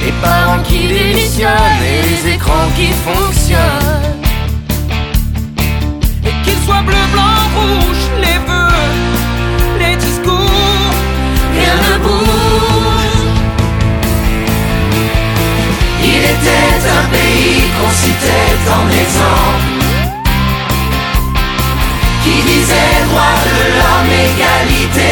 les parents qui démissionnent et les écrans qui fonctionnent. Et qu'il soit bleu, blanc, rouge, les vœux, les discours, rien ne bouge. Il était un pays qu'on citait en exemple, qui disait droit de l'homme, égalité